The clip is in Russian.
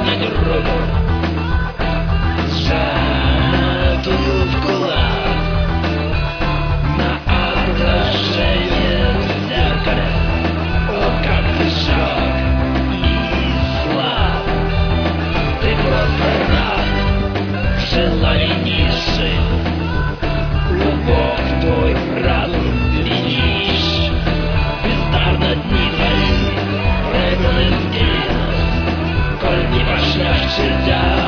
поднять руку, сжатую в кулак, на отражение в зеркале. О, как ты шаг и слаб, ты просто раб желаний низших, глубок твой разум винишь, бездарно дни твои прыганы в геnes, коль не пошлешь чертя.